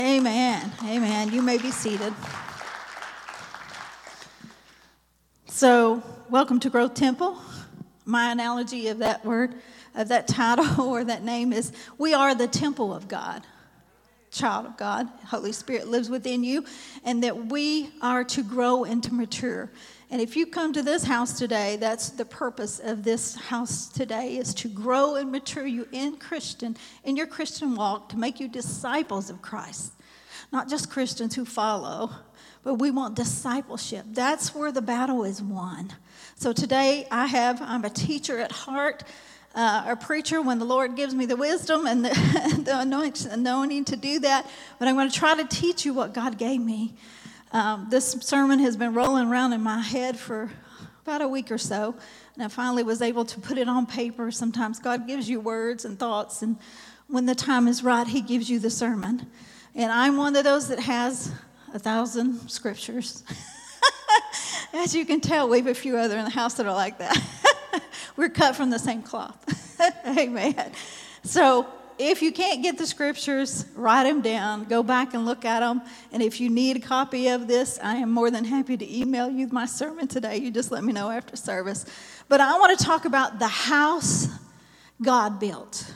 Amen. Amen. You may be seated. So, welcome to Growth Temple. My analogy of that word, of that title or that name is, we are the temple of God, child of God. Holy Spirit lives within you, and that we are to grow and to mature. And if you come to this house today, that's the purpose of this house today, is to grow and mature you in your Christian walk, to make you disciples of Christ. Not just Christians who follow, but we want discipleship. That's where the battle is won. So today I'm a teacher at heart, a preacher when the Lord gives me the wisdom and the anointing to do that. But I'm going to try to teach you what God gave me. This sermon has been rolling around in my head for about a week or so, and I finally was able to put it on paper. Sometimes God gives you words and thoughts, and when the time is right, He gives you the sermon. And I'm one of those that has 1,000 scriptures. As you can tell, we have a few other in the house that are like that. We're cut from the same cloth. Amen. So if you can't get the scriptures, write them down. Go back and look at them. And if you need a copy of this, I am more than happy to email you my sermon today. You just let me know after service. But I want to talk about the house God built.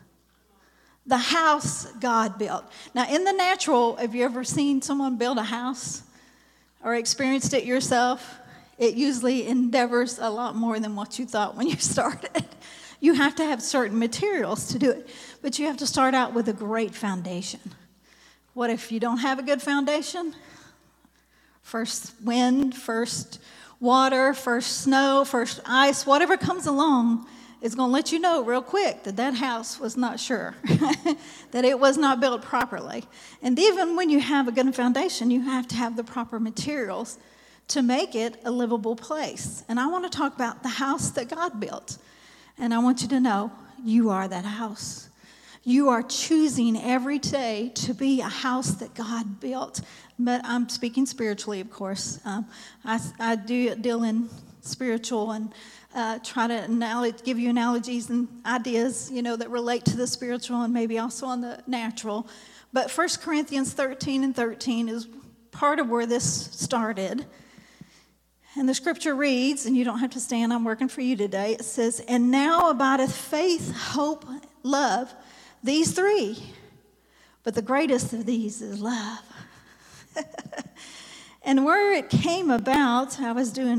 The house God built. Now, in the natural, have you ever seen someone build a house or experienced it yourself? It usually endeavors a lot more than what you thought when you started. You have to have certain materials to do it, but you have to start out with a great foundation. What if you don't have a good foundation? First wind, first water, first snow, first ice, whatever comes along is going to let you know real quick that house was not sure, that it was not built properly. And even when you have a good foundation, you have to have the proper materials to make it a livable place. And I want to talk about the house that God built. And I want you to know you are that house. You are choosing every day to be a house that God built. But I'm speaking spiritually, of course. I do deal in spiritual and try to give you analogies and ideas, that relate to the spiritual and maybe also on the natural. But 1 Corinthians 13:13 is part of where this started. And the scripture reads, and you don't have to stand, I'm working for you today. It says, "And now abideth faith, hope, love, these three. But the greatest of these is love." And where it came about, I was doing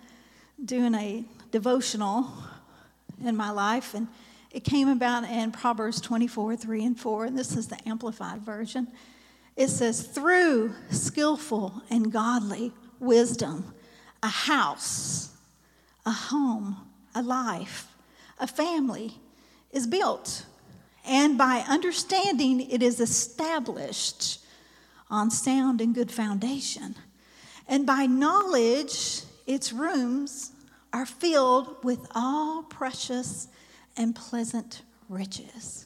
a devotional in my life, and it came about in Proverbs 24:3-4, and this is the Amplified Version. It says, "Through skillful and godly wisdom, a house, a home, a life, a family is built, and by understanding it is established on sound and good foundation. And by knowledge its rooms are filled with all precious and pleasant riches."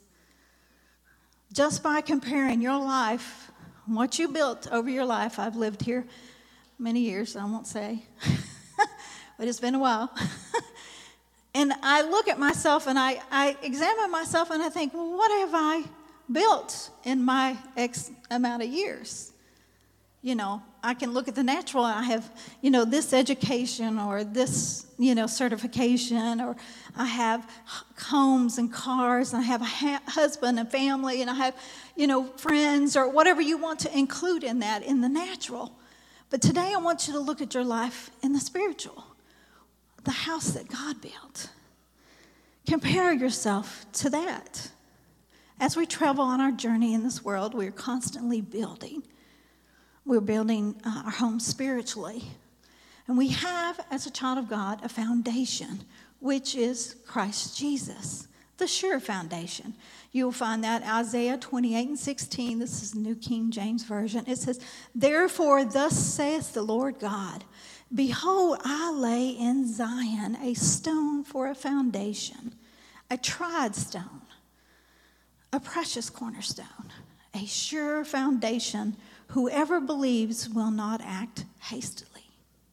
Just by comparing your life, what you built over your life, I've lived here many years, I won't say, but it's been a while. And I look at myself and I examine myself and I think, well, what have I built in my X amount of years? I can look at the natural. I have, this education or this, certification, or I have homes and cars, and I have a husband and family, and I have, friends, or whatever you want to include in that, in the natural. But today I want you to look at your life in the spiritual, the house that God built. Compare yourself to that. As we travel on our journey in this world, we're constantly building. We're building our home spiritually. And we have, as a child of God, a foundation, which is Christ Jesus, the sure foundation. You'll find that Isaiah 28:16. This is New King James Version. It says, "Therefore thus saith the Lord God, Behold, I lay in Zion a stone for a foundation, a tried stone, a precious cornerstone, a sure foundation. Whoever believes will not act hastily."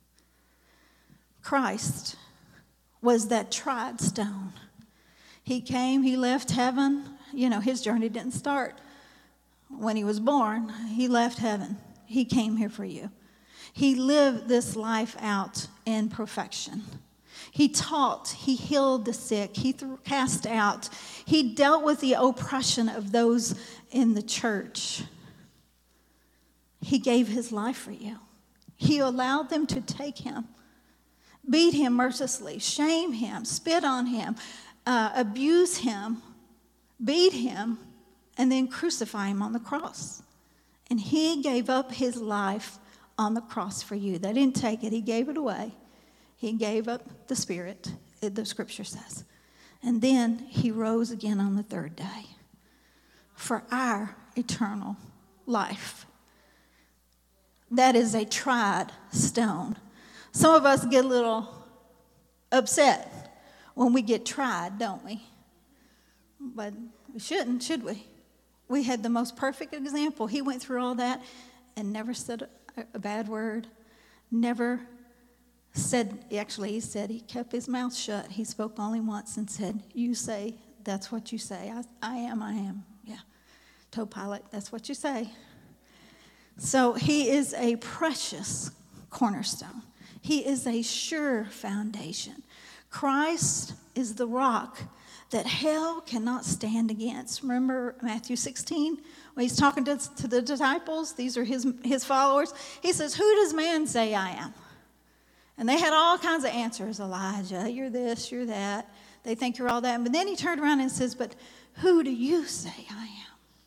Christ was that tried stone. He came, he left heaven. His journey didn't start when he was born, he left heaven. He came here for you. He lived this life out in perfection. He taught, he healed the sick, he cast out, he dealt with the oppression of those in the church. He gave his life for you. He allowed them to take him, beat him mercilessly, shame him, spit on him, abuse him, beat him, and then crucify him on the cross. And he gave up his life on the cross for you. They didn't take it. He gave it away. He gave up the spirit, the scripture says. And then he rose again on the third day for our eternal life. That is a tried stone. Some of us get a little upset when we get tried, don't we? But we shouldn't, should we? We had the most perfect example. He went through all that and never said a bad word, never said, actually he said he kept his mouth shut. He spoke only once and said, you say, that's what you say. I am. Yeah. Told Pilate, that's what you say. So he is a precious cornerstone. He is a sure foundation. Christ is the rock that hell cannot stand against. Remember Matthew 16, when he's talking to the disciples, these are his followers. He says, who does man say I am? And they had all kinds of answers. Elijah, you're this, you're that. They think you're all that. But then he turned around and says, but who do you say I am?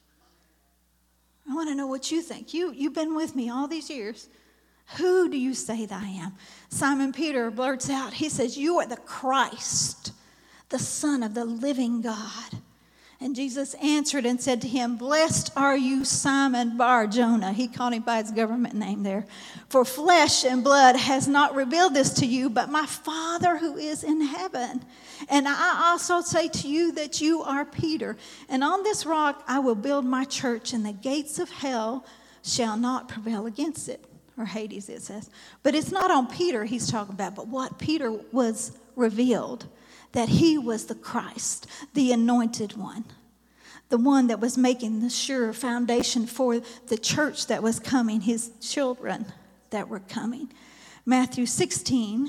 I want to know what you think. You've been with me all these years. Who do you say that I am? Simon Peter blurts out, he says, you are the Christ, the Son of the living God. And Jesus answered and said to him, blessed are you, Simon Bar-Jonah. He called him by his government name there. For flesh and blood has not revealed this to you, but my Father who is in heaven. And I also say to you that you are Peter. And on this rock I will build my church, and the gates of hell shall not prevail against it. Or Hades, it says. But it's not on Peter he's talking about, but what Peter was revealed. That he was the Christ, the anointed one. The one that was making the sure foundation for the church that was coming, his children that were coming. Matthew 16,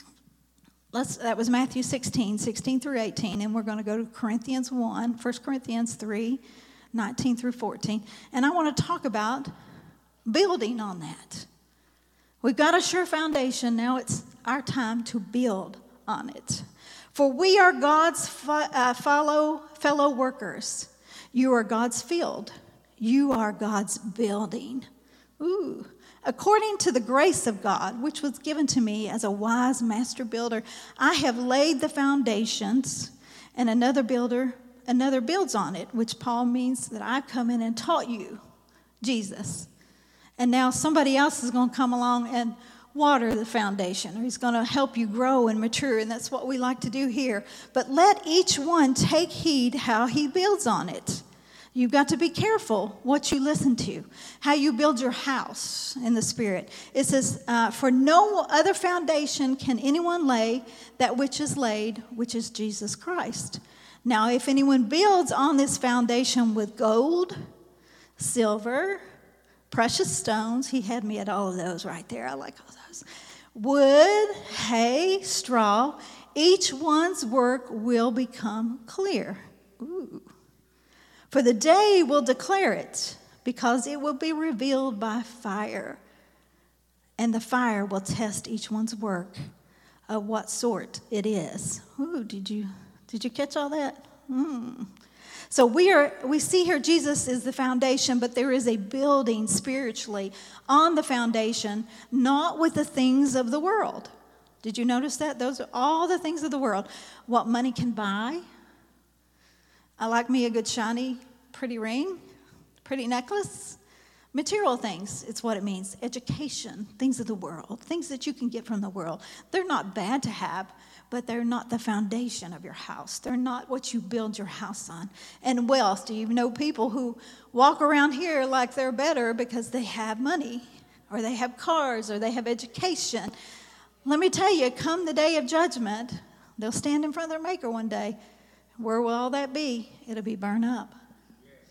that was Matthew 16 through 18. And we're going to go to Corinthians 1 Corinthians 3, 19 through 14. And I want to talk about building on that. We've got a sure foundation. Now it's our time to build on it. For we are God's fellow workers. You are God's field. You are God's building. Ooh. According to the grace of God, which was given to me as a wise master builder, I have laid the foundations, and another builds on it, which Paul means that I've come in and taught you, Jesus. And now somebody else is going to come along and water the foundation, or he's going to help you grow and mature, and that's what we like to do here. But let each one take heed how he builds on it. You've got to be careful what you listen to, how you build your house in the Spirit. It says, for no other foundation can anyone lay that which is laid, which is Jesus Christ. Now, if anyone builds on this foundation with gold, silver, precious stones, he had me at all of those right there. I like all those. Wood, hay, straw, each one's work will become clear. Ooh. For the day will declare it, because it will be revealed by fire. And the fire will test each one's work of what sort it is. Ooh, did you catch all that? So we see here Jesus is the foundation, but there is a building spiritually on the foundation, not with the things of the world. Did you notice that? Those are all the things of the world. What money can buy. I like me a good shiny, pretty ring, pretty necklace. Material things, it's what it means. Education, things of the world, things that you can get from the world. They're not bad to have, but they're not the foundation of your house. They're not what you build your house on. And wealth, do you know people who walk around here like they're better because they have money, or they have cars, or they have education? Let me tell you, come the day of judgment, they'll stand in front of their maker one day. Where will all that be? It'll be burned up.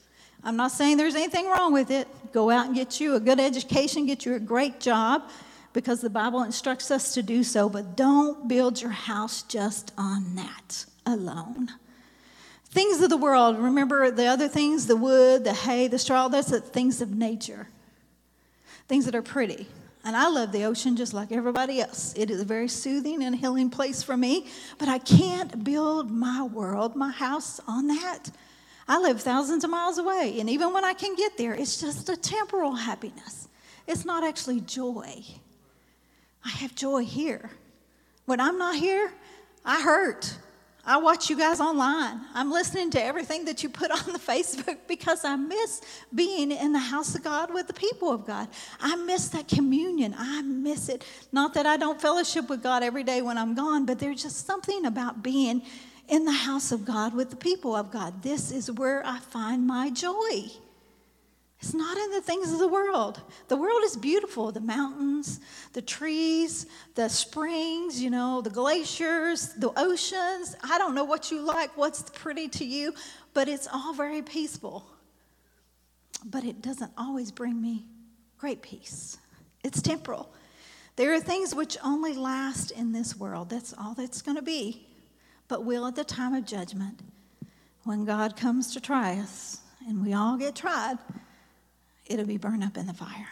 I'm not saying there's anything wrong with it. Go out and get you a good education, get you a great job, because the Bible instructs us to do so. But don't build your house just on that alone. Things of the world, remember the other things, the wood, the hay, the straw, that's the things of nature. Things that are pretty. And I love the ocean just like everybody else. It is a very soothing and healing place for me. But I can't build my world, my house on that. I live thousands of miles away. And even when I can get there, it's just a temporal happiness. It's not actually joy. I have joy here. When I'm not here, I hurt. I watch you guys online. I'm listening to everything that you put on the Facebook because I miss being in the house of God with the people of God. I miss that communion. I miss it. Not that I don't fellowship with God every day when I'm gone, but there's just something about being in the house of God with the people of God. This is where I find my joy. It's not in the things of the world. The world is beautiful. The mountains, the trees, the springs, the glaciers, the oceans. I don't know what you like, what's pretty to you, but it's all very peaceful. But it doesn't always bring me great peace. It's temporal. There are things which only last in this world. That's all that's going to be. But will at the time of judgment, when God comes to try us, and we all get tried, it'll be burned up in the fire.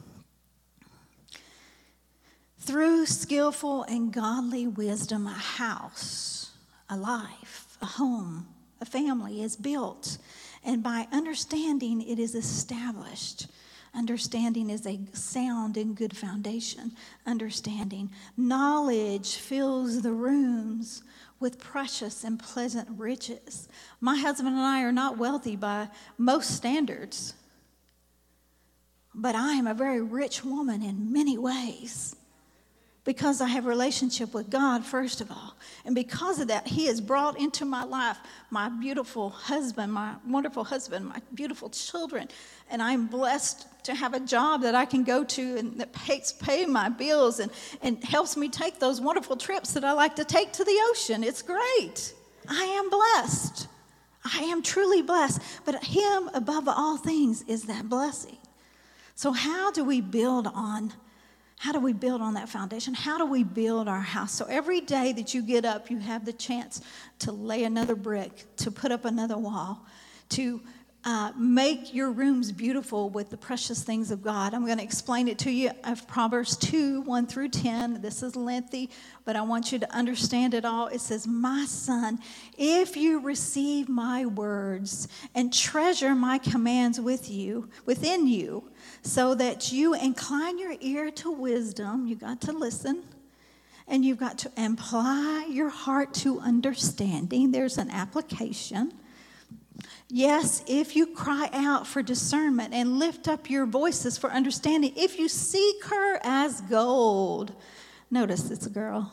Through skillful and godly wisdom, a house, a life, a home, a family is built. And by understanding, it is established. Understanding is a sound and good foundation. Understanding. Knowledge fills the rooms with precious and pleasant riches. My husband and I are not wealthy by most standards, but I am a very rich woman in many ways because I have a relationship with God, first of all. And because of that, He has brought into my life my beautiful husband, my wonderful husband, my beautiful children. And I'm blessed to have a job that I can go to and that pay my bills and helps me take those wonderful trips that I like to take to the ocean. It's great. I am blessed. I am truly blessed. But Him above all things is that blessing. So how do we build on that foundation? How do we build our house? So every day that you get up, you have the chance to lay another brick, to put up another wall, to make your rooms beautiful with the precious things of God. I'm going to explain it to you of Proverbs 2, 1 through 10. This is lengthy, but I want you to understand it all. It says, "My son, if you receive my words and treasure my commands within you, so that you incline your ear to wisdom," you got to listen, and you've got to apply your heart to understanding. There's an application. "Yes, if you cry out for discernment and lift up your voices for understanding, if you seek her as gold." Notice it's a girl.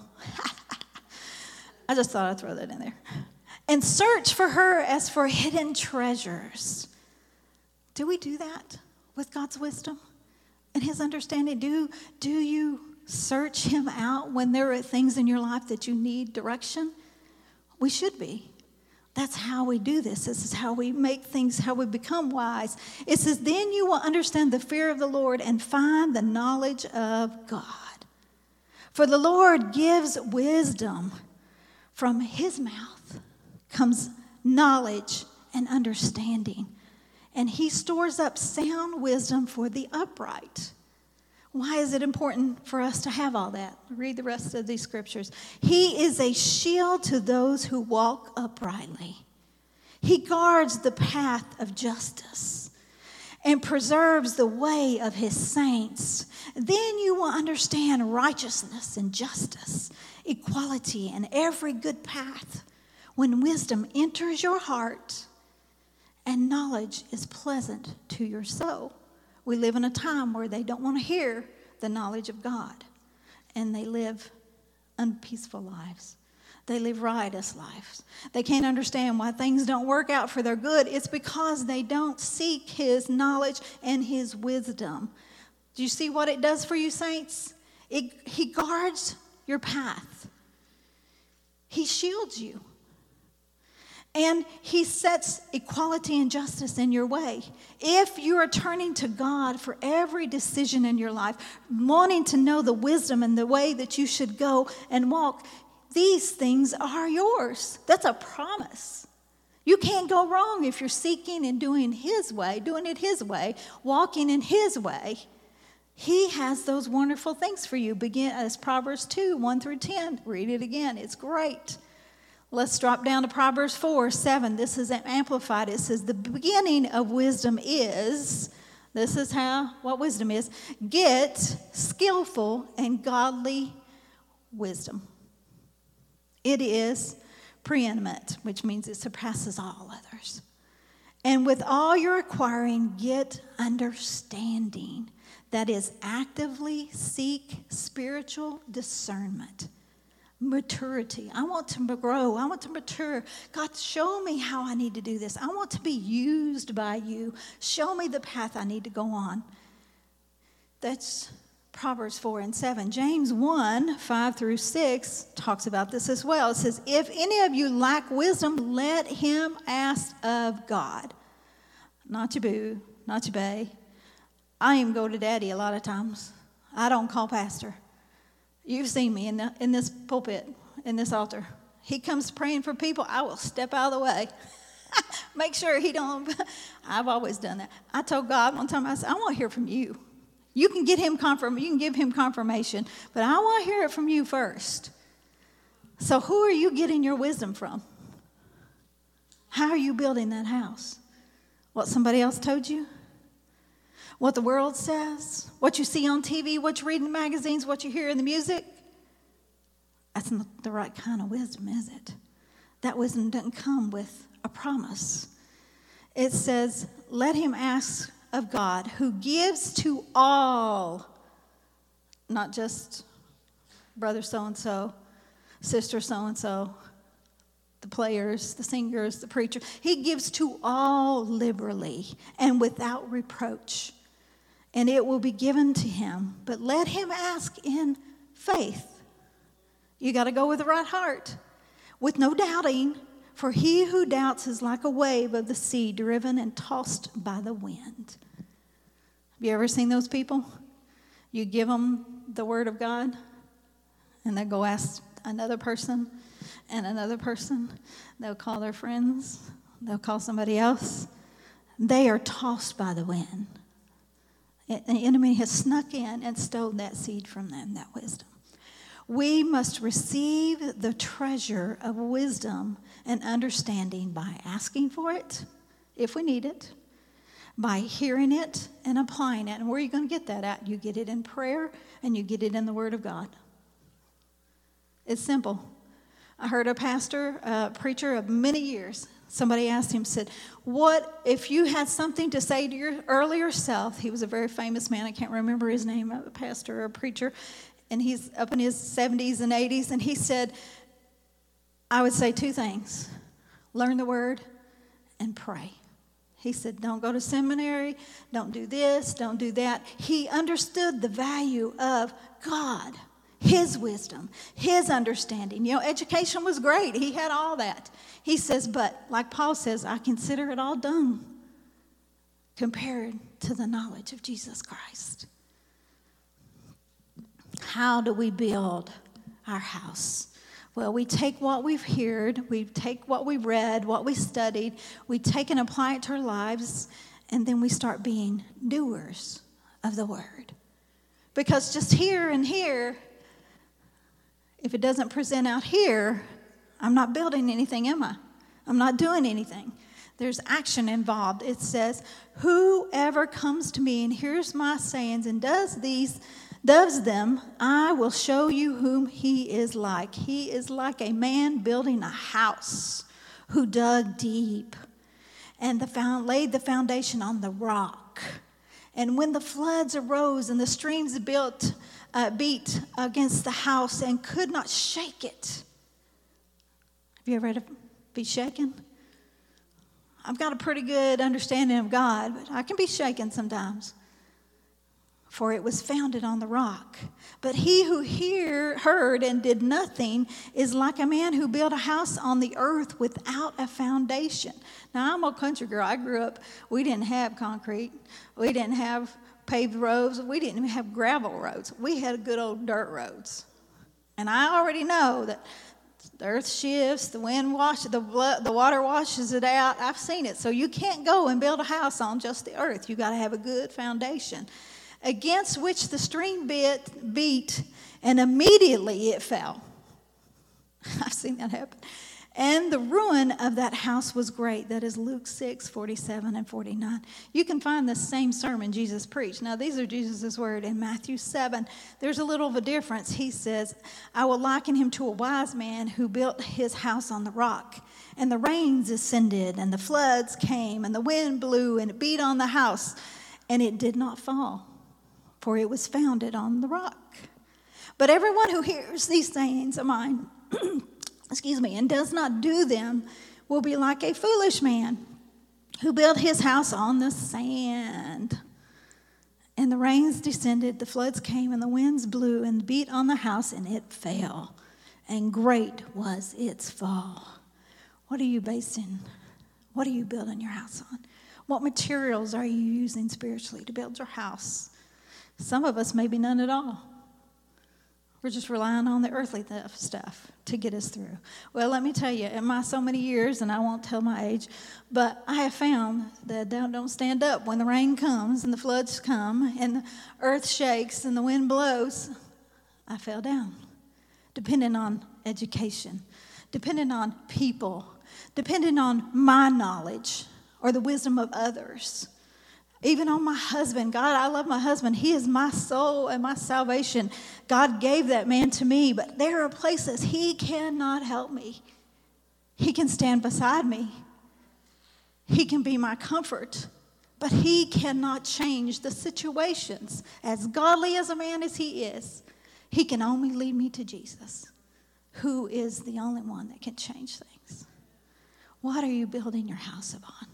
I just thought I'd throw that in there. "And search for her as for hidden treasures." Do we do that with God's wisdom and His understanding? Do you search Him out when there are things in your life that you need direction? We should be. That's how we do this. This is how we make things, how we become wise. It says, "Then you will understand the fear of the Lord and find the knowledge of God. For the Lord gives wisdom. From His mouth comes knowledge and understanding. And He stores up sound wisdom for the upright." Why is it important for us to have all that? Read the rest of these scriptures. "He is a shield to those who walk uprightly. He guards the path of justice and preserves the way of His saints. Then you will understand righteousness and justice, equality, and every good path. When wisdom enters your heart and knowledge is pleasant to your soul." We live in a time where they don't want to hear the knowledge of God, and they live unpeaceful lives. They live riotous lives. They can't understand why things don't work out for their good. It's because they don't seek His knowledge and His wisdom. Do you see what it does for you, saints? He guards your path. He shields you. And he sets equality and justice in your way. If you are turning to God for every decision in your life, wanting to know the wisdom and the way that you should go and walk, these things are yours. That's a promise. You can't go wrong if you're seeking and doing His way, doing it His way, walking in His way. He has those wonderful things for you. Begin as Proverbs 2, 1 through 10. Read it again. It's great. Let's drop down to Proverbs 4, 7. This is amplified. It says, the beginning of wisdom is, this is what wisdom is, get skillful and godly wisdom. It is preeminent, which means it surpasses all others. And with all you're acquiring, get understanding. That is, actively seek spiritual discernment. Maturity. I want to grow. I want to mature. God, show me how I need to do this. I want to be used by you. Show me the path I need to go on. That's Proverbs 4 and 7. James 1, 5 through 6 talks about this as well. It says, if any of you lack wisdom, let him ask of God. Not your boo, not your bae. I even go to daddy a lot of times. I don't call pastor. You've seen me in this pulpit, in this altar. He comes praying for people. I will step out of the way. Make sure he don't. I've always done that. I told God one time, I said, I want to hear from you. You can get him you can give him confirmation, but I want to hear it from you first. So who are you getting your wisdom from? How are you building that house? What somebody else told you? What the world says, what you see on TV, what you read in the magazines, what you hear in the music, that's not the right kind of wisdom, is it? That wisdom doesn't come with a promise. It says, let him ask of God, who gives to all, not just brother so-and-so, sister so-and-so, the players, the singers, the preacher. He gives to all liberally and without reproach, and it will be given to him. But let him ask in faith. You got to go with the right heart, with no doubting, for he who doubts is like a wave of the sea driven and tossed by the wind. Have you ever seen those people? You give them the word of God, and they go ask another person and another person. They'll call their friends. They'll call somebody else. They are tossed by the wind. The enemy has snuck in and stolen that seed from them, that wisdom. We must receive the treasure of wisdom and understanding by asking for it, if we need it, by hearing it and applying it. And where are you going to get that at? You get it in prayer and you get it in the Word of God. It's simple. I heard a pastor, a preacher of many years, somebody asked him, said, what if you had something to say to your earlier self? He was a very famous man. I can't remember his name, a pastor or a preacher. And he's up in his 70s and 80s. And he said, I would say two things. Learn the word and pray. He said, don't go to seminary. Don't do this. Don't do that. He understood the value of God, His wisdom, His understanding. You know, education was great. He had all that. He says, but like Paul says, I consider it all dung compared to the knowledge of Jesus Christ. How do we build our house? Well, we take what we've heard, we take what we read, what we studied, we take and apply it to our lives, and then we start being doers of the word. Because just here and here, if it doesn't present out here, I'm not building anything, am I? I'm not doing anything. There's action involved. It says, whoever comes to me and hears my sayings and does them, I will show you whom he is like. He is like a man building a house who dug deep and laid the foundation on the rock. And when the floods arose and the streams beat against the house and could not shake it. Have you ever had to be shaken? I've got a pretty good understanding of God, but I can be shaken sometimes. for it was founded on the rock. But he who heard and did nothing is like a man who built a house on the earth without a foundation. Now, I'm a country girl. I grew up, we didn't have concrete. We didn't have paved roads. We didn't even have gravel roads. We had good old dirt roads. And I already know that the earth shifts, the wind washes, the water washes it out. I've seen it. So you can't go and build a house on just the earth. You got to have a good foundation, against which the stream beat, and immediately it fell. I've seen that happen. And the ruin of that house was great. That is Luke 6, 47 and 49. You can find the same sermon Jesus preached. Now, these are Jesus' word. In Matthew 7, there's a little of a difference. He says, I will liken him to a wise man who built his house on the rock. And the rains ascended, and the floods came, and the wind blew, and it beat on the house, and it did not fall, for it was founded on the rock. But everyone who hears these sayings of mine, and does not do them will be like a foolish man who built his house on the sand. And the rains descended, the floods came, and the winds blew and beat on the house, and it fell. And great was its fall. What are you building your house on? What materials are you using spiritually to build your house? Some of us, maybe none at all. We're just relying on the earthly stuff to get us through. Well, let me tell you, in my so many years, and I won't tell my age, but I have found that don't stand up when the rain comes and the floods come and the earth shakes and the wind blows. I fell down, depending on education, depending on people, depending on my knowledge or the wisdom of others. Even on my husband. God, I love my husband. He is my soul and my salvation. God gave that man to me, but there are places he cannot help me. He can stand beside me. He can be my comfort, but he cannot change the situations. As godly as a man as he is, he can only lead me to Jesus, who is the only one that can change things. What are you building your house upon?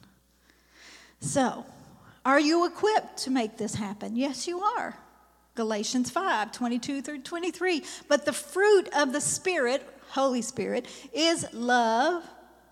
So, are you equipped to make this happen? Yes, you are. Galatians 5, 22 through 23. But the fruit of the Spirit, Holy Spirit, is love,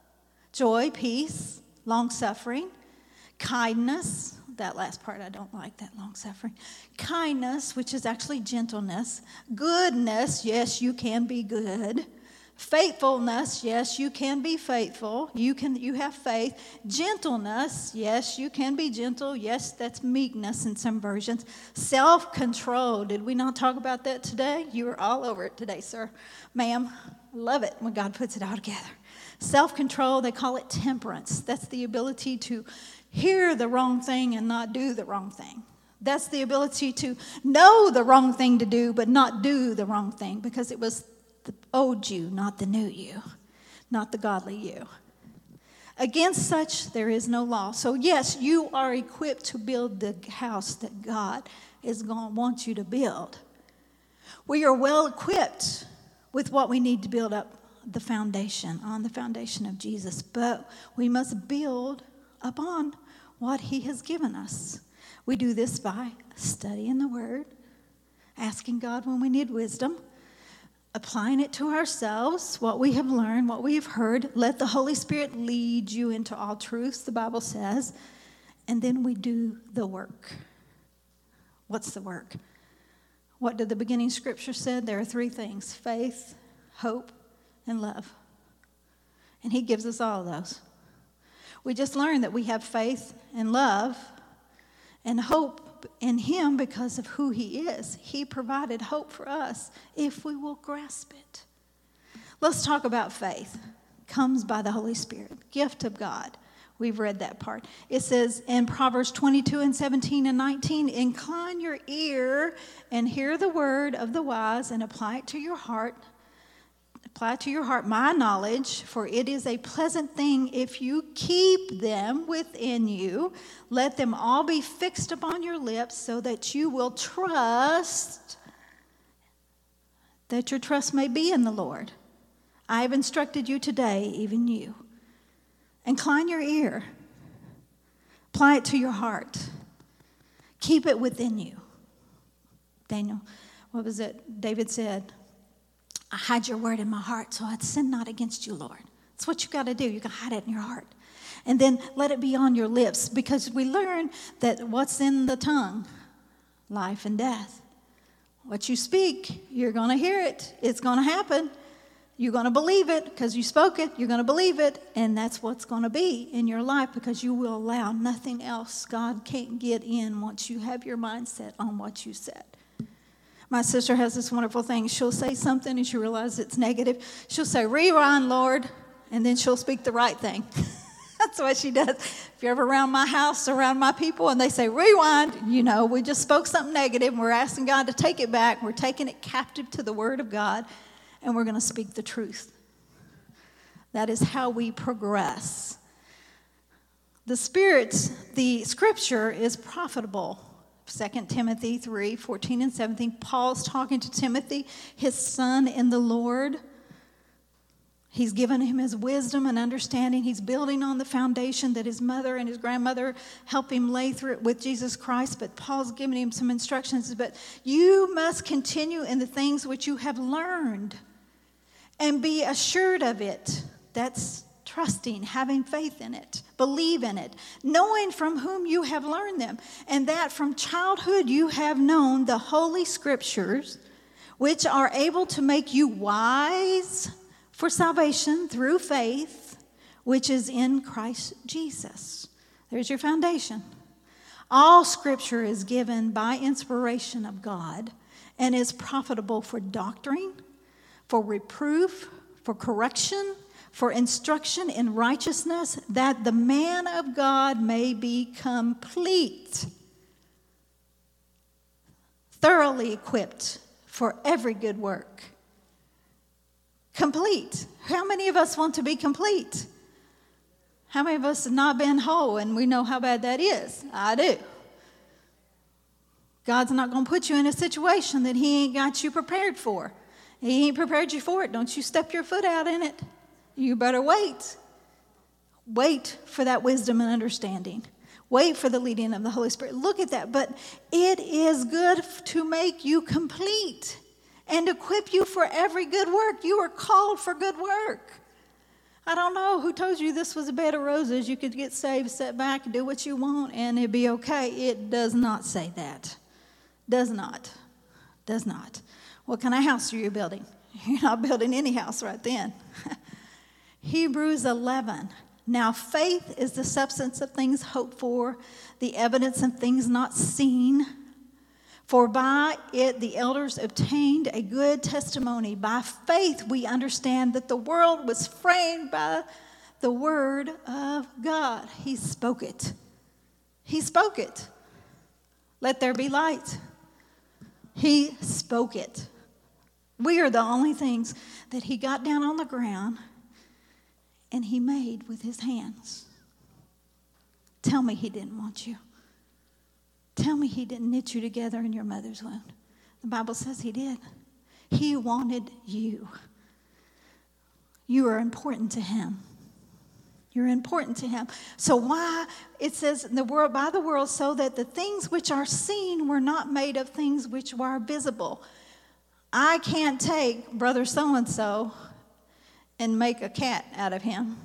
joy, peace, long-suffering, kindness. That last part I don't like, that long-suffering. Kindness, which is actually gentleness. Goodness, yes, you can be good. Faithfulness, yes, you can be faithful. You have faith. Gentleness, yes, you can be gentle. Yes, that's meekness in some versions. Self-control. Did we not talk about that today? You were all over it today, sir. Ma'am, love it when God puts it all together. Self-control, they call it temperance. That's the ability to hear the wrong thing and not do the wrong thing. That's the ability to know the wrong thing to do but not do the wrong thing, because it was the old you, not the new you, not the godly you. Against such there is no law. So yes, you are equipped to build the house that God is going to want you to build. We are well equipped with what we need to build up the foundation, on the foundation of Jesus. But we must build upon what he has given us. We do this by studying the word, asking God when we need wisdom, applying it to ourselves, what we have learned, what we have heard. Let the Holy Spirit lead you into all truths, the Bible says. And then we do the work. What's the work? What did the beginning scripture said? There are three things: faith, hope, and love. And he gives us all of those. We just learned that we have faith and love and hope in him because of who he is. He provided hope for us if we will grasp it. Let's talk about faith. Comes by the Holy Spirit, gift of God. We've read that part. It says in Proverbs 22 and 17 and 19, incline your ear and hear the word of the wise and apply it to your heart. Apply to your heart my knowledge, for it is a pleasant thing if you keep them within you. Let them all be fixed upon your lips, so that you will trust, that your trust may be in the Lord. I have instructed you today, even you. Incline your ear. Apply it to your heart. Keep it within you. Daniel, what was it? David said, I hide your word in my heart so I'd sin not against you, Lord. That's what you got to do. You got to hide it in your heart. And then let it be on your lips, because we learn that what's in the tongue, life and death. What you speak, you're going to hear it. It's going to happen. You're going to believe it because you spoke it. You're going to believe it. And that's what's going to be in your life, because you will allow nothing else. God can't get in once you have your mindset on what you said. My sister has this wonderful thing. She'll say something and she realizes it's negative. She'll say, rewind, Lord, and then she'll speak the right thing. That's what she does. If you're ever around my house, around my people, and they say, rewind, we just spoke something negative, and we're asking God to take it back. We're taking it captive to the Word of God, and we're going to speak the truth. That is how we progress. The Scripture is profitable. 2 Timothy 3:14 and 17. Paul's talking to Timothy, his son in the Lord. He's given him his wisdom and understanding. He's building on the foundation that his mother and his grandmother helped him lay through it with Jesus Christ. But Paul's giving him some instructions. But you must continue in the things which you have learned and be assured of it. That's trusting, having faith in it, believe in it, knowing from whom you have learned them, and that from childhood you have known the Holy Scriptures, which are able to make you wise for salvation through faith, which is in Christ Jesus. There's your foundation. All Scripture is given by inspiration of God and is profitable for doctrine, for reproof, for correction, for instruction in righteousness, that the man of God may be complete, thoroughly equipped for every good work. Complete. How many of us want to be complete? How many of us have not been whole, and we know how bad that is? I do. God's not going to put you in a situation that He ain't got you prepared for. He ain't prepared you for it. Don't you step your foot out in it. You better wait. Wait for that wisdom and understanding. Wait for the leading of the Holy Spirit. Look at that. But it is good to make you complete and equip you for every good work. You are called for good work. I don't know who told you this was a bed of roses. You could get saved, sit back, and do what you want, and it'd be okay. It does not say that. Does not. Does not. What kind of house are you building? You're not building any house right then. Hebrews 11. Now faith is the substance of things hoped for, the evidence of things not seen. For by it the elders obtained a good testimony. By faith we understand that the world was framed by the word of God. He spoke it. He spoke it. Let there be light. He spoke it. We are the only things that He got down on the ground and He made with His hands. Tell me He didn't want you. Tell me He didn't knit you together in your mother's womb. The Bible says He did. He wanted you. You are important to Him. You're important to Him. So why? It says in the world, by the world, so that the things which are seen were not made of things which were visible. I can't take brother so-and-so and make a cat out of him.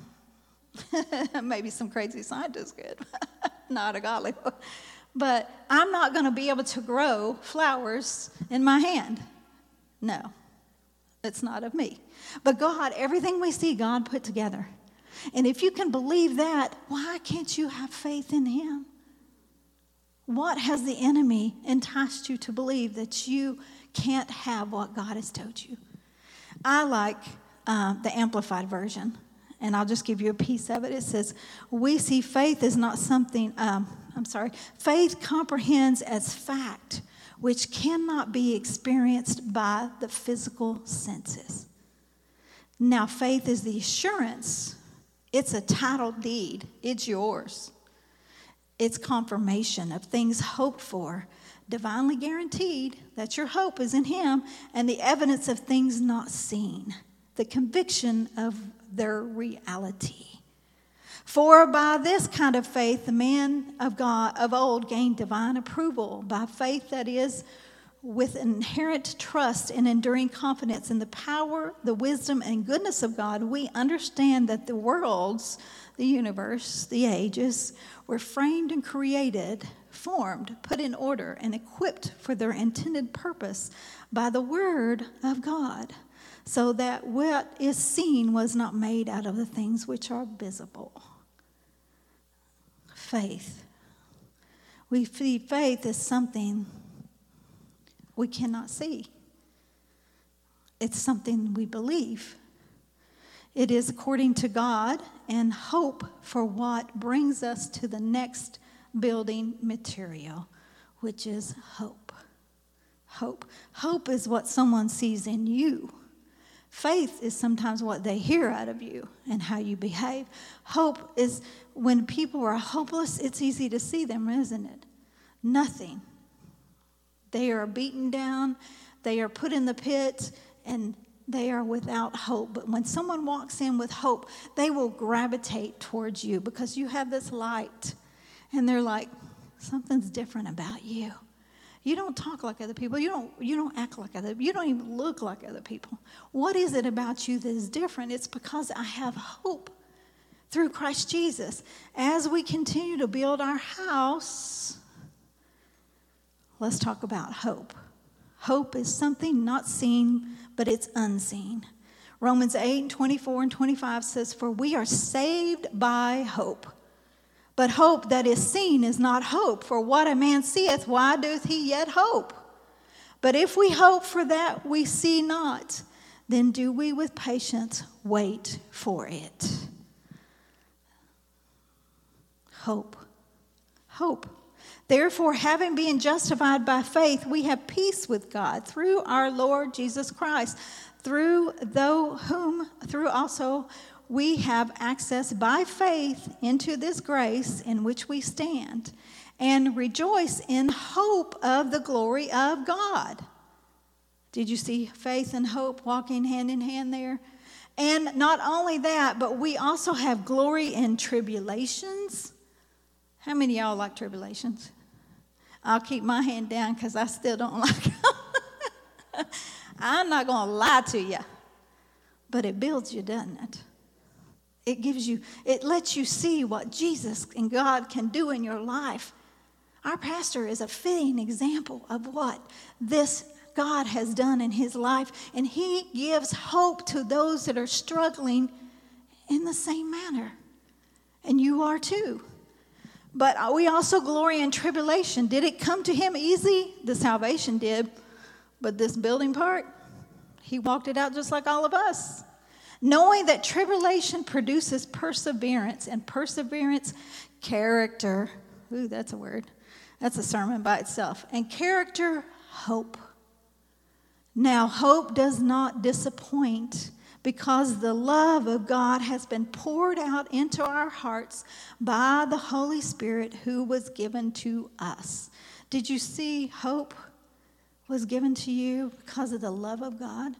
Maybe some crazy scientist could. Not a godly one. But I'm not going to be able to grow flowers in my hand. No, it's not of me. But God, everything we see, God put together. And if you can believe that, why can't you have faith in Him? What has the enemy enticed you to believe that you can't have what God has told you? I like the Amplified Version, and I'll just give you a piece of it. It says, we see faith is not something, faith comprehends as fact, which cannot be experienced by the physical senses. Now, faith is the assurance. It's a title deed. It's yours. It's confirmation of things hoped for, divinely guaranteed that your hope is in Him, and the evidence of things not seen, the conviction of their reality. For by this kind of faith, the men of God of old gained divine approval. By faith, that is, with inherent trust and enduring confidence in the power, the wisdom, and goodness of God, we understand that the worlds, the universe, the ages, were framed and created, formed, put in order, and equipped for their intended purpose by the Word of God, so that what is seen was not made out of the things which are visible. Faith. We see faith as something we cannot see. It's something we believe. It is according to God and hope for what brings us to the next building material, which is hope. Hope. Hope is what someone sees in you. Faith is sometimes what they hear out of you and how you behave. Hope is when people are hopeless, it's easy to see them, isn't it? Nothing. They are beaten down, they are put in the pit, and they are without hope. But when someone walks in with hope, they will gravitate towards you because you have this light. And they're like, something's different about you. You don't talk like other people. You don't act like other people. You don't even look like other people. What is it about you that is different? It's because I have hope through Christ Jesus. As we continue to build our house, let's talk about hope. Hope is something not seen, but it's unseen. Romans 8:24-25 says, "For we are saved by hope. But hope that is seen is not hope. For what a man seeth, why doth he yet hope? But if we hope for that we see not, then do we with patience wait for it." Hope. Hope. Therefore, having been justified by faith, we have peace with God through our Lord Jesus Christ, through also we have access by faith into this grace in which we stand, and rejoice in hope of the glory of God. Did you see faith and hope walking hand in hand there? And not only that, but we also have glory in tribulations. How many of y'all like tribulations? I'll keep my hand down because I still don't like them. I'm not going to lie to you. But it builds you, doesn't it? It lets you see what Jesus and God can do in your life. Our pastor is a fitting example of what this God has done in his life. And he gives hope to those that are struggling in the same manner. And you are too. But we also glory in tribulation. Did it come to him easy? The salvation did. But this building part, he walked it out just like all of us. Knowing that tribulation produces perseverance, and perseverance, character. Ooh, that's a word. That's a sermon by itself. And character, hope. Now, hope does not disappoint, because the love of God has been poured out into our hearts by the Holy Spirit who was given to us. Did you see hope was given to you because of the love of God?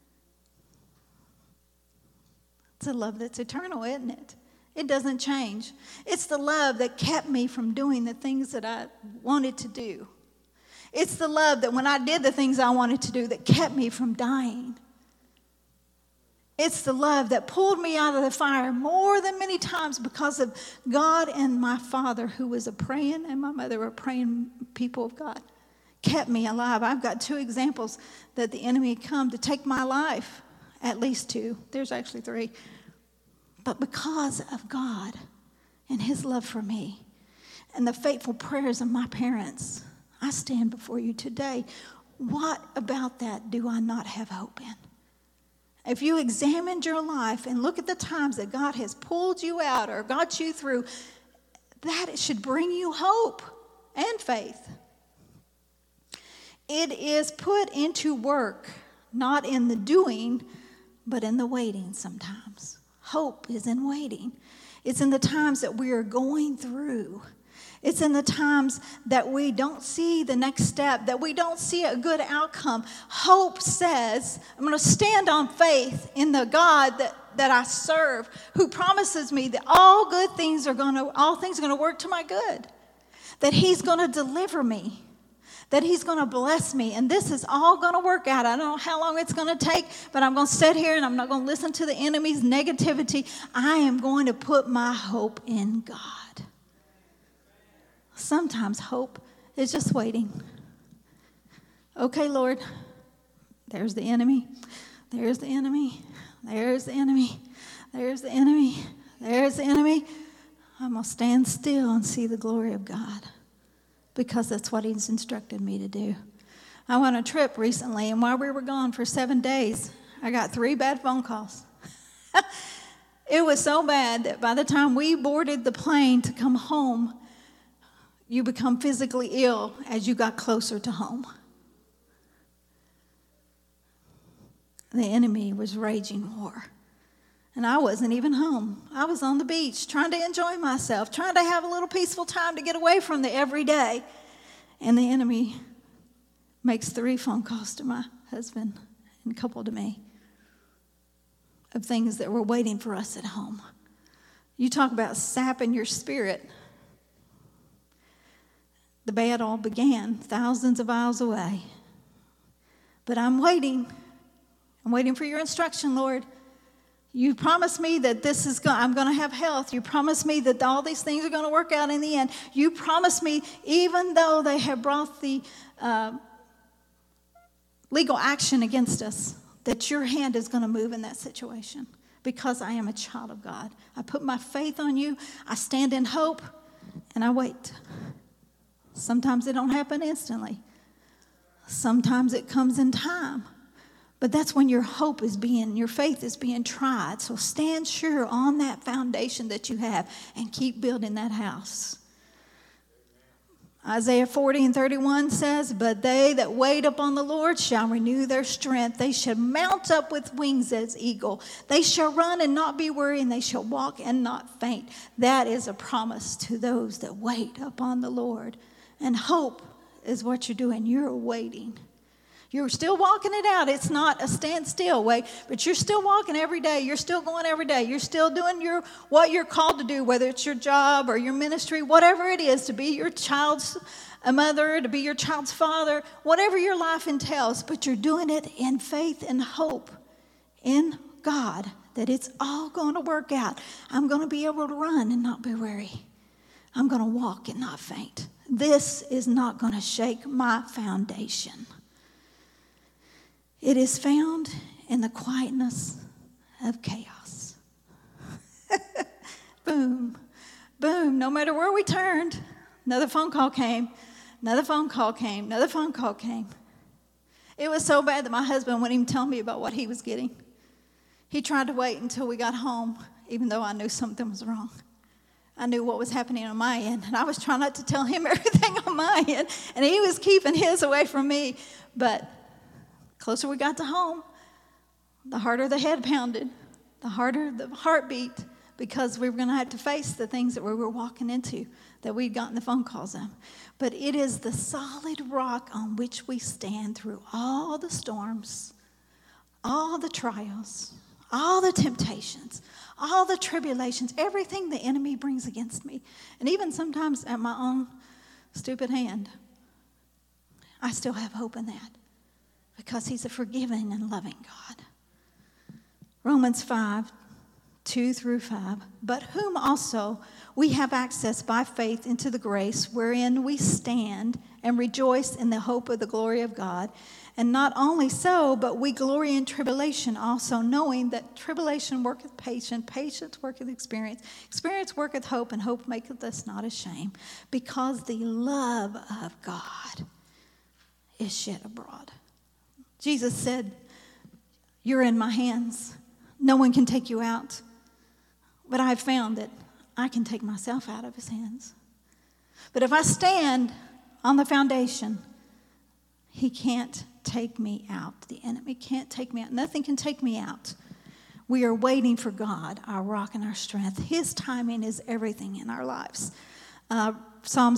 It's a love that's eternal, isn't it? It doesn't change. It's the love that kept me from doing the things that I wanted to do. It's the love that when I did the things I wanted to do that kept me from dying. It's the love that pulled me out of the fire more than many times because of God and my father, who was a praying, and my mother were praying people of God, kept me alive. I've got 2 examples that the enemy had come to take my life. At least 2. There's actually 3. But because of God and his love for me and the faithful prayers of my parents, I stand before you today. What about that do I not have hope in? If you examined your life and look at the times that God has pulled you out or got you through, that it should bring you hope and faith. It is put into work, not in the doing, but in the waiting sometimes. Hope is in waiting. It's in the times that we are going through. It's in the times that we don't see the next step, that we don't see a good outcome. Hope says, I'm going to stand on faith in the God that I serve, who promises me that all things are going to work to my good, that he's going to deliver me, that he's going to bless me, and this is all going to work out. I don't know how long it's going to take, but I'm going to sit here and I'm not going to listen to the enemy's negativity. I am going to put my hope in God. Sometimes hope is just waiting. Okay, Lord, there's the enemy. There's the enemy. There's the enemy. There's the enemy. There's the enemy. I'm going to stand still and see the glory of God, because that's what he's instructed me to do. I went on a trip recently, and while we were gone for 7 days, I got 3 bad phone calls. It was so bad that by the time we boarded the plane to come home, you become physically ill as you got closer to home. The enemy was raging war. And I wasn't even home. I was on the beach trying to enjoy myself, trying to have a little peaceful time to get away from the everyday. And the enemy makes 3 phone calls to my husband and a couple to me of things that were waiting for us at home. You talk about sapping your spirit. The bad all began thousands of miles away. But I'm waiting. I'm waiting for your instruction, Lord. You promised me that I'm going to have health. You promised me that all these things are going to work out in the end. You promised me, even though they have brought the legal action against us, that your hand is going to move in that situation, because I am a child of God. I put my faith on you. I stand in hope, and I wait. Sometimes it don't happen instantly. Sometimes it comes in time. But that's when your faith is being tried. So stand sure on that foundation that you have and keep building that house. Isaiah 40:31 says, "But they that wait upon the Lord shall renew their strength. They shall mount up with wings as eagle. They shall run and not be weary, and they shall walk and not faint." That is a promise to those that wait upon the Lord. And hope is what you're doing. You're waiting. You're still walking it out. It's not a standstill way, but you're still walking every day. You're still going every day. You're still doing what you're called to do, whether it's your job or your ministry, whatever it is, to be your child's mother, to be your child's father, whatever your life entails. But you're doing it in faith and hope in God that it's all going to work out. I'm going to be able to run and not be weary. I'm going to walk and not faint. This is not going to shake my foundation. It is found in the quietness of chaos. Boom, boom. No matter where we turned, another phone call came, another phone call came, another phone call came. It was so bad that my husband wouldn't even tell me about what he was getting. He tried to wait until we got home, even though I knew something was wrong. I knew what was happening on my end, and I was trying not to tell him everything on my end, and he was keeping his away from me. But closer we got to home, the harder the head pounded, the harder the heartbeat, because we were going to have to face the things that we were walking into, that we'd gotten the phone calls on. But it is the solid rock on which we stand through all the storms, all the trials, all the temptations, all the tribulations, everything the enemy brings against me, and even sometimes at my own stupid hand. I still have hope in that, because he's a forgiving and loving God. Romans 5:2-5. "But whom also we have access by faith into the grace wherein we stand and rejoice in the hope of the glory of God. And not only so, but we glory in tribulation also, knowing that tribulation worketh patience, patience worketh experience, experience worketh hope, and hope maketh us not ashamed, because the love of God is shed abroad." Jesus said, "You're in my hands. No one can take you out." But I've found that I can take myself out of his hands. But if I stand on the foundation, he can't take me out. The enemy can't take me out. Nothing can take me out. We are waiting for God, our rock and our strength. His timing is everything in our lives. Psalm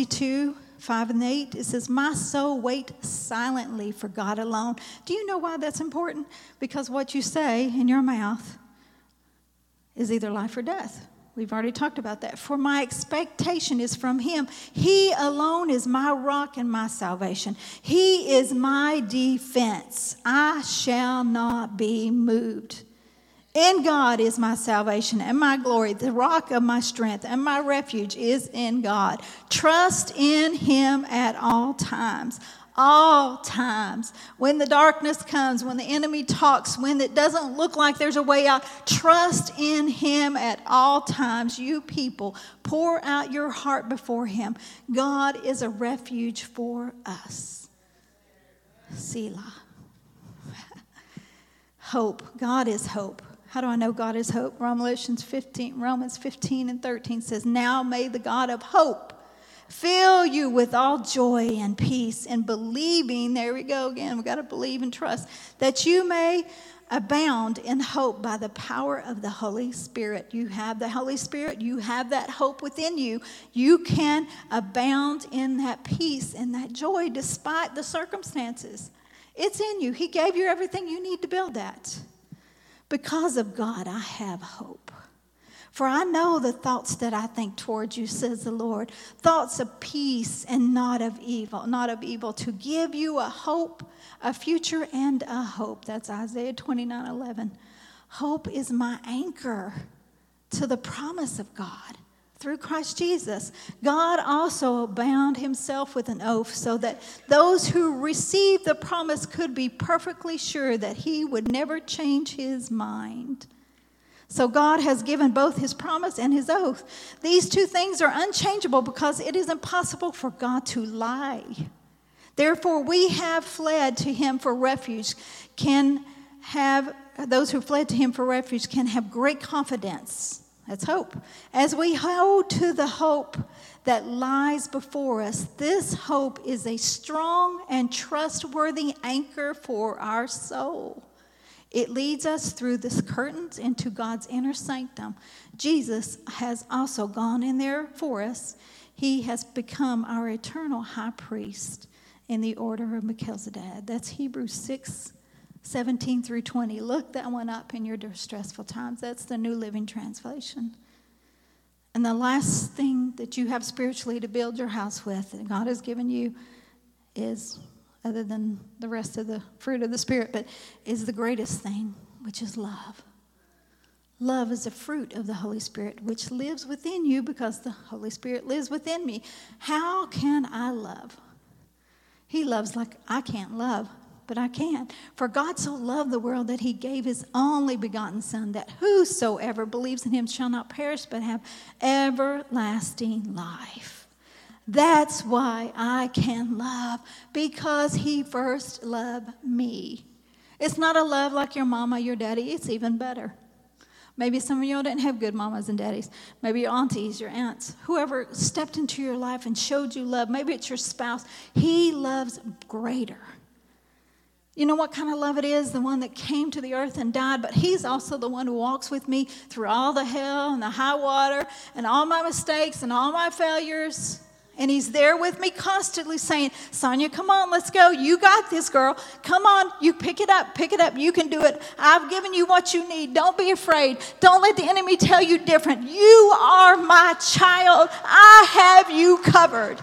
62:5-8, it says, "My soul wait silently for God alone." Do you know why that's important? Because what you say in your mouth is either life or death. We've already talked about that. For my expectation is from him. He alone is my rock and my salvation. He is my defense. I shall not be moved. In God is my salvation and my glory. The rock of my strength and my refuge is in God. Trust in him at all times. All times. When the darkness comes, when the enemy talks, when it doesn't look like there's a way out, trust in him at all times. You people, pour out your heart before him. God is a refuge for us. Selah. Hope. God is hope. How do I know God is hope? Romans 15 and 13 says, now may the God of hope fill you with all joy and peace and believing, there we go again, we've got to believe and trust, that you may abound in hope by the power of the Holy Spirit. You have the Holy Spirit, you have that hope within you. You can abound in that peace and that joy despite the circumstances. It's in you. He gave you everything you need to build that. Because of God, I have hope. For I know the thoughts that I think towards you, says the Lord, thoughts of peace and not of evil, to give you a hope, a future and a hope. That's Isaiah 29:11. Hope is my anchor to the promise of God through Christ Jesus. God also bound himself with an oath so that those who received the promise could be perfectly sure that he would never change his mind. So God has given both his promise and his oath. These two things are unchangeable because it is impossible for God to lie. Therefore, we have fled to him for refuge. Those who fled to him for refuge can have great confidence. That's hope. As we hold to the hope that lies before us, this hope is a strong and trustworthy anchor for our soul. It leads us through the curtains into God's inner sanctum. Jesus has also gone in there for us. He has become our eternal high priest in the order of Melchizedek. That's Hebrews 6:17 through 20. Look that one up in your distressful times. That's the New Living Translation. And the last thing that you have spiritually to build your house with that God has given you is, other than the rest of the fruit of the Spirit, but is the greatest thing, which is love. Love is a fruit of the Holy Spirit, which lives within you because the Holy Spirit lives within me. How can I love? He loves like I can't love, but I can. For God so loved the world that he gave his only begotten Son, that whosoever believes in him shall not perish, but have everlasting life. That's why I can love, because he first loved me. It's not a love like your mama, your daddy. It's even better. Maybe some of y'all didn't have good mamas and daddies. Maybe your aunties, your aunts, whoever stepped into your life and showed you love. Maybe it's your spouse. He loves greater. You know what kind of love it is? The one that came to the earth and died, but he's also the one who walks with me through all the hell and the high water and all my mistakes and all my failures. And he's there with me constantly saying, Sonia, come on, let's go. You got this, girl. Come on, you pick it up. You can do it. I've given you what you need. Don't be afraid. Don't let the enemy tell you different. You are my child. I have you covered.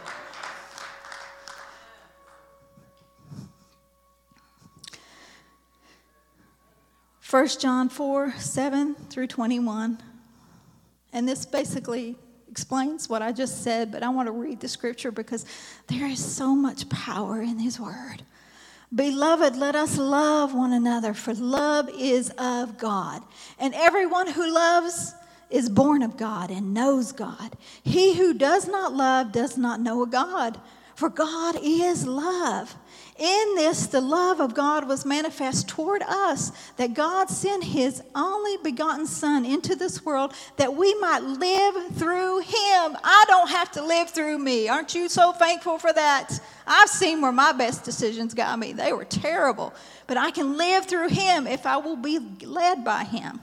First John 4:7 through 21. And this basically explains what I just said, but I want to read the scripture because there is so much power in his word. Beloved, let us love one another, for love is of God. And everyone who loves is born of God and knows God. He who does not love does not know God, for God is love. In this, the love of God was manifest toward us, that God sent his only begotten Son into this world that we might live through him. I don't have to live through me. Aren't you so thankful for that? I've seen where my best decisions got me. They were terrible. But I can live through him if I will be led by him.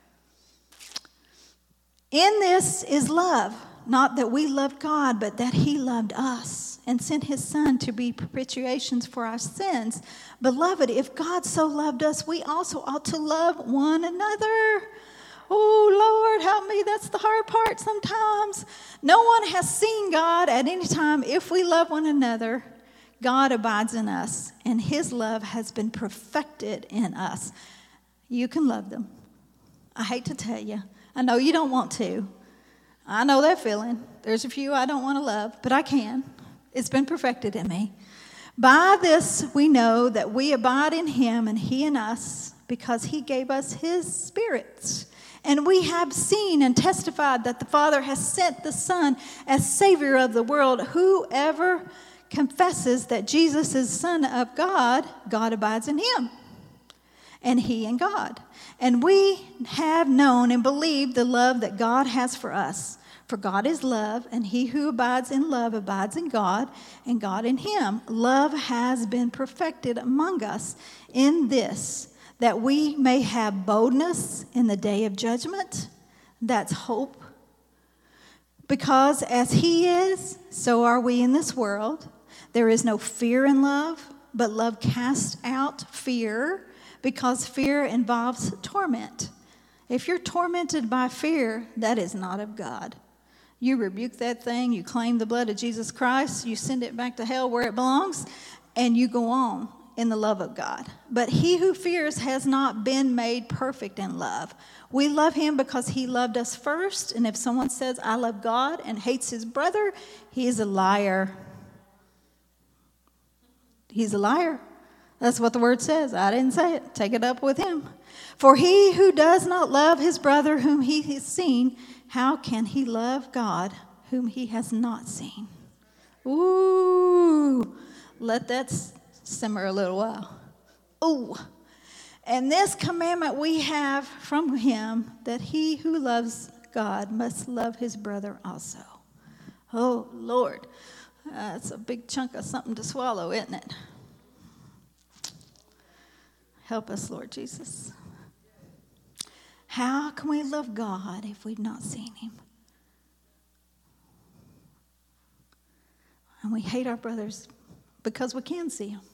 In this is love, not that we loved God, but that he loved us and sent his Son to be propitiations for our sins. Beloved, if God so loved us, we also ought to love one another. Oh, Lord, help me. That's the hard part sometimes. No one has seen God at any time. If we love one another, God abides in us, and his love has been perfected in us. You can love them. I hate to tell you. I know you don't want to. I know that feeling. There's a few I don't want to love, but I can. It's been perfected in me. By this we know that we abide in him and he in us, because he gave us his Spirit. And we have seen and testified that the Father has sent the Son as Savior of the world. Whoever confesses that Jesus is Son of God, God abides in him, and he in God. And we have known and believed the love that God has for us. For God is love, and he who abides in love abides in God, and God in him. Love has been perfected among us in this, that we may have boldness in the day of judgment. That's hope. Because as he is, so are we in this world. There is no fear in love, but love casts out fear, because fear involves torment. If you're tormented by fear, that is not of God. You rebuke that thing, you claim the blood of Jesus Christ, you send it back to hell where it belongs, and you go on in the love of God. But he who fears has not been made perfect in love. We love him because he loved us first, and if someone says, I love God, and hates his brother, he is a liar. He's a liar. That's what the word says. I didn't say it. Take it up with him. For he who does not love his brother whom he has seen, how can he love God whom he has not seen? Ooh, let that simmer a little while. Ooh. And this commandment we have from him, that he who loves God must love his brother also. Oh, Lord. That's a big chunk of something to swallow, isn't it? Help us, Lord Jesus. How can we love God if we've not seen him? And we hate our brothers because we can see him.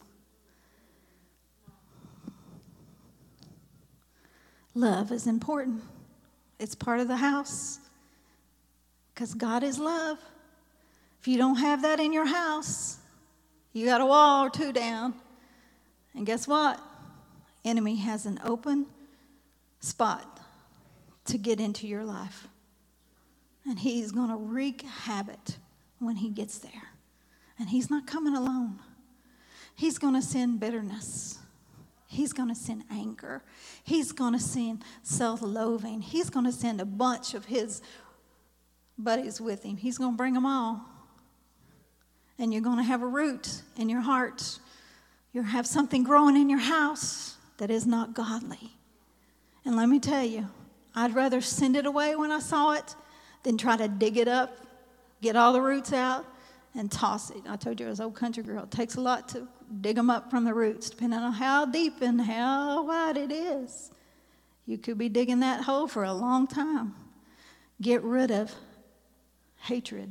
Love is important. It's part of the house, because God is love. If you don't have that in your house, you got a wall or two down. And guess what? Enemy has an open spot to get into your life. And he's going to wreak havoc when he gets there. And he's not coming alone. He's going to send bitterness. He's going to send anger. He's going to send self-loathing. He's going to send a bunch of his buddies with him. He's going to bring them all. And you're going to have a root in your heart. You'll have something growing in your house that is not godly. And let me tell you, I'd rather send it away when I saw it than try to dig it up, get all the roots out, and toss it. I told you I was an old country girl. It takes a lot to dig them up from the roots, depending on how deep and how wide it is. You could be digging that hole for a long time. Get rid of hatred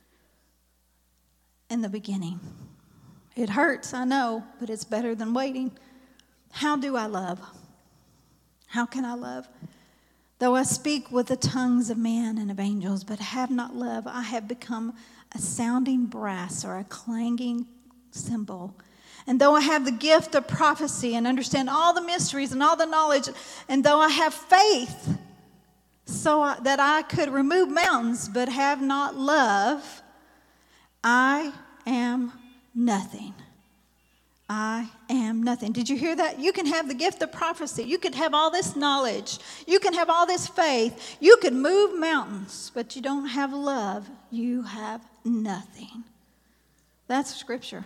in the beginning. It hurts, I know, but it's better than waiting. How do I love? How can I love? Though I speak with the tongues of men and of angels, but have not love, I have become a sounding brass or a clanging cymbal. And though I have the gift of prophecy and understand all the mysteries and all the knowledge, and though I have faith that I could remove mountains, but have not love, I am nothing. I am nothing. Did you hear that? You can have the gift of prophecy. You could have all this knowledge. You can have all this faith. You could move mountains, but you don't have love. You have nothing. That's scripture.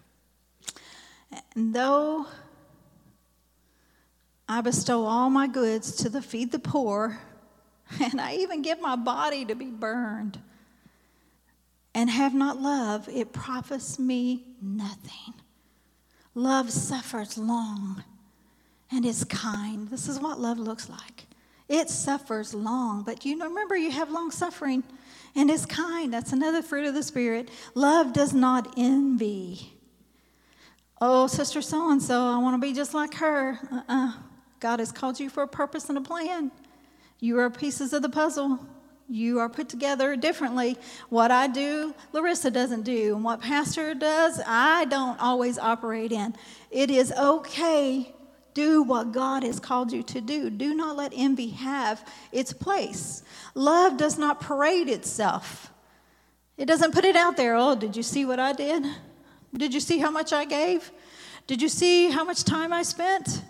And though I bestow all my goods to feed the poor, and I even give my body to be burned, and have not love, it profits me nothing. Love suffers long and is kind. This is what love looks like. It suffers long, but remember you have long suffering and is kind. That's another fruit of the Spirit. Love does not envy. Oh, sister so-and-so, I want to be just like her. God has called you for a purpose and a plan. You are pieces of the puzzle. You are put together differently. What I do, Larissa doesn't do. And what Pastor does, I don't always operate in. It is okay. Do what God has called you to do. Do not let envy have its place. Love does not parade itself. It doesn't put it out there. Oh, did you see what I did? Did you see how much I gave? Did you see how much time I spent?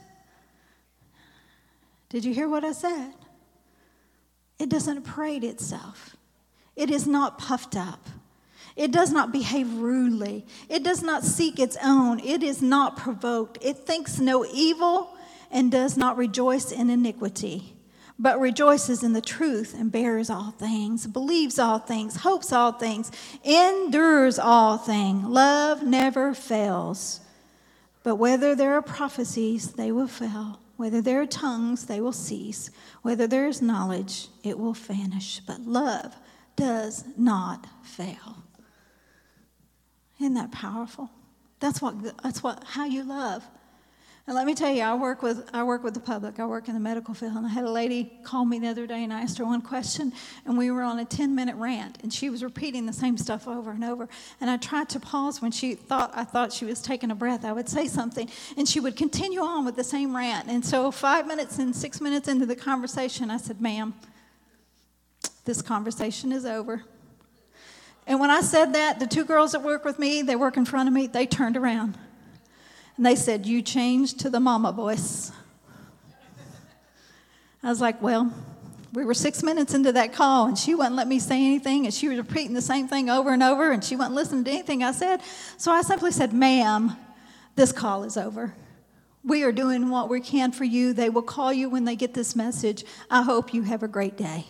Did you hear what I said? It doesn't parade itself. It is not puffed up. It does not behave rudely. It does not seek its own. It is not provoked. It thinks no evil and does not rejoice in iniquity, but rejoices in the truth and bears all things, believes all things, hopes all things, endures all things. Love never fails. But whether there are prophecies, they will fail. Whether there are tongues, they will cease. Whether there is knowledge, it will vanish. But love does not fail. Isn't that powerful? That's how you love. And let me tell you, I work with the public. I work in the medical field. And I had a lady call me the other day, and I asked her one question, and we were on a 10-minute rant, and she was repeating the same stuff over and over. And I tried to pause when I thought she was taking a breath. I would say something, and she would continue on with the same rant. And so 5 minutes and 6 minutes into the conversation, I said, "Ma'am, this conversation is over." And when I said that, the two girls that work with me, they work in front of me, they turned around. And they said, "You changed to the mama voice." I was like, well, we were 6 minutes into that call, and she wouldn't let me say anything, and she was repeating the same thing over and over, and she wouldn't listen to anything I said. So I simply said, "Ma'am, this call is over. We are doing what we can for you. They will call you when they get this message. I hope you have a great day."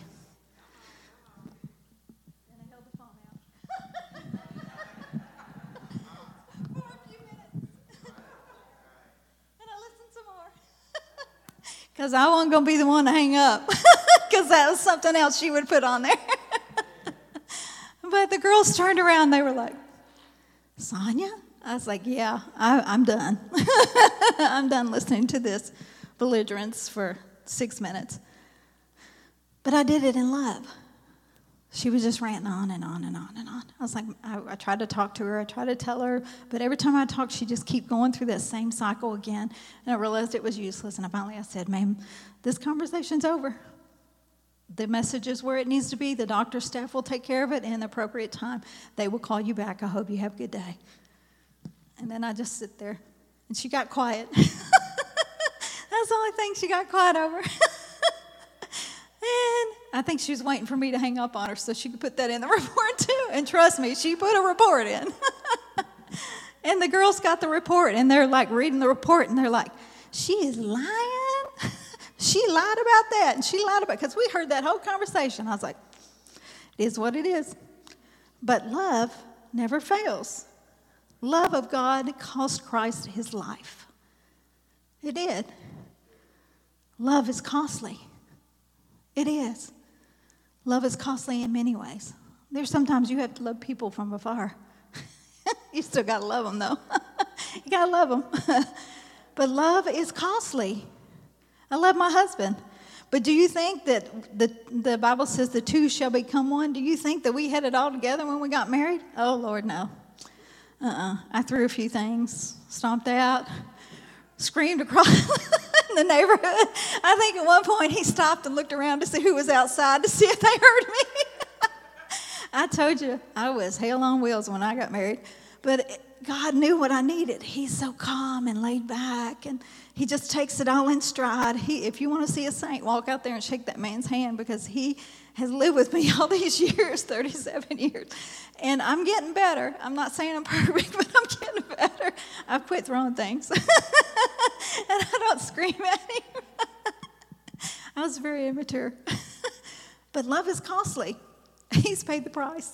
Because I wasn't going to be the one to hang up, because that was something else she would put on there. But the girls turned around. They were like, "Sonia?" I was like, "Yeah, I'm done. I'm done listening to this belligerence for 6 minutes." But I did it in love. She was just ranting on and on and on and on. I was like, I tried to talk to her. I tried to tell her. But every time I talked, she'd just keep going through that same cycle again. And I realized it was useless. And finally I said, "Ma'am, this conversation's over. The message is where it needs to be. The doctor's staff will take care of it in the appropriate time. They will call you back. I hope you have a good day." And then I just sit there. And she got quiet. That's the only thing she got quiet over. And I think she was waiting for me to hang up on her so she could put that in the report too. And trust me, she put a report in. And the girls got the report, and they're like reading the report, and they're like, "She is lying. She lied about that, and she lied about," because we heard that whole conversation. I was like, it is what it is. But love never fails. Love of God cost Christ his life. It did. Love is costly. It is. Love is costly in many ways. There's sometimes you have to love people from afar. You still got to love them, though. You got to love them. But love is costly. I love my husband. But do you think that the Bible says the two shall become one? Do you think that we had it all together when we got married? Oh, Lord, no. I threw a few things, stomped out, screamed across the neighborhood. I think at one point he stopped and looked around to see who was outside to see if they heard me. I told you, I was hell on wheels when I got married. But God knew what I needed. He's so calm and laid back, and he just takes it all in stride. If you want to see a saint, walk out there and shake that man's hand, because he has lived with me all these years, 37 years. And I'm getting better. I'm not saying I'm perfect, but I'm getting better. I've quit throwing things. And I don't scream at him. I was very immature. But love is costly. He's paid the price.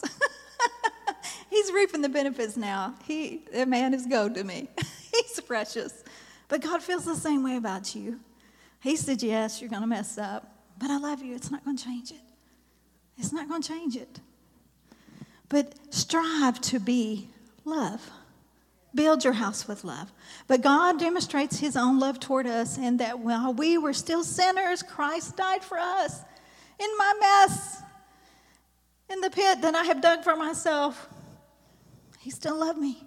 He's reaping the benefits now. That man is gold to me. He's precious. But God feels the same way about you. He said, yes, you're going to mess up, but I love you. It's not going to change it. It's not going to change it. But strive to be love. Build your house with love. But God demonstrates his own love toward us in that while we were still sinners, Christ died for us. in my mess, in the pit that I have dug for myself, he still loved me.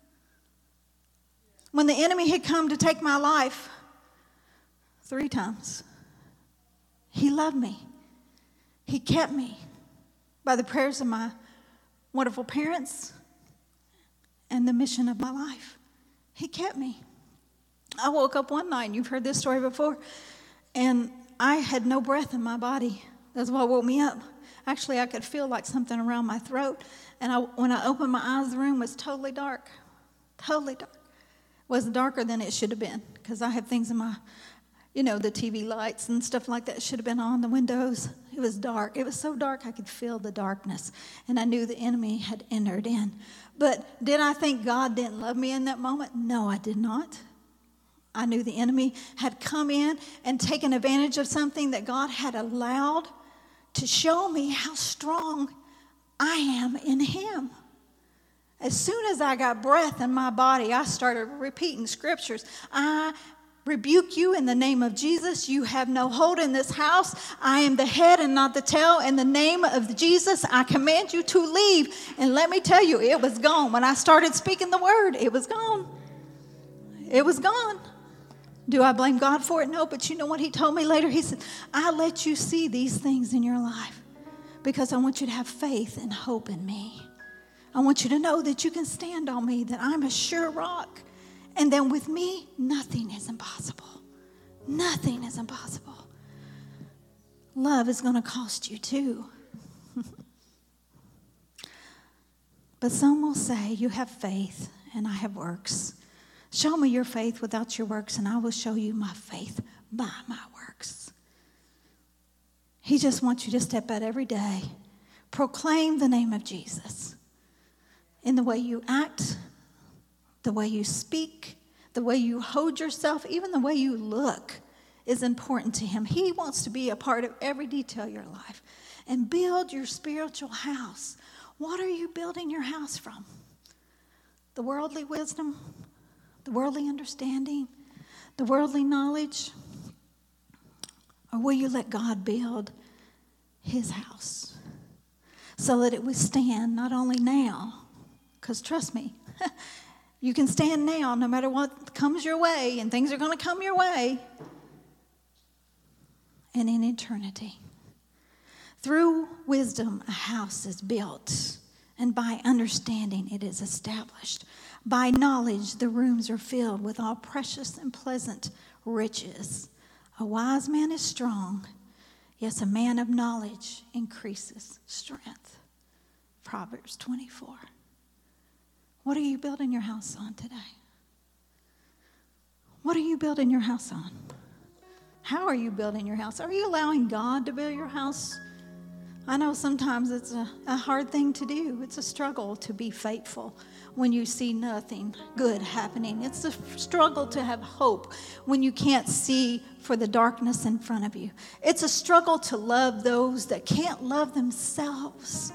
When the enemy had come to take my life 3 times, he loved me. He kept me by the prayers of my wonderful parents and the mission of my life. He kept me. I woke up one night, and you've heard this story before, and I had no breath in my body. That's what woke me up. Actually, I could feel like something around my throat, and when I opened my eyes, the room was totally dark. Totally dark. It was darker than it should have been, because I have things in my, the TV lights and stuff like that should have been on, the windows. It was dark. It was so dark I could feel the darkness, and I knew the enemy had entered in. But did I think God didn't love me in that moment? No, I did not. I knew the enemy had come in and taken advantage of something that God had allowed to show me how strong I am in him. As soon as I got breath in my body, I started repeating scriptures. I rebuke you in the name of Jesus. You have no hold in this house. I am the head and not the tail. In the name of Jesus, I command you to leave. And let me tell you, it was gone. When I started speaking the word, it was gone. It was gone. Do I blame God for it? No, but you know what he told me later? He said, I let you see these things in your life because I want you to have faith and hope in me. I want you to know that you can stand on me, that I'm a sure rock. And then with me, nothing is impossible. Nothing is impossible. Love is going to cost you too. But some will say, you have faith and I have works. Show me your faith without your works, and I will show you my faith by my works. He just wants you to step out every day, proclaim the name of Jesus in the way you act, the way you speak, the way you hold yourself, even the way you look is important to him. He wants to be a part of every detail of your life. And build your spiritual house. What are you building your house from? The worldly wisdom? The worldly understanding, the worldly knowledge? Or will you let God build his house so that it would stand not only now, because trust me, you can stand now no matter what comes your way, and things are going to come your way, and in eternity. Through wisdom, a house is built, and by understanding, it is established. By knowledge, the rooms are filled with all precious and pleasant riches. A wise man is strong. Yes, a man of knowledge increases strength. Proverbs 24. What are you building your house on today? What are you building your house on? How are you building your house? Are you allowing God to build your house? I know sometimes it's a hard thing to do. It's a struggle to be faithful when you see nothing good happening. It's a struggle to have hope when you can't see for the darkness in front of you. It's a struggle to love those that can't love themselves.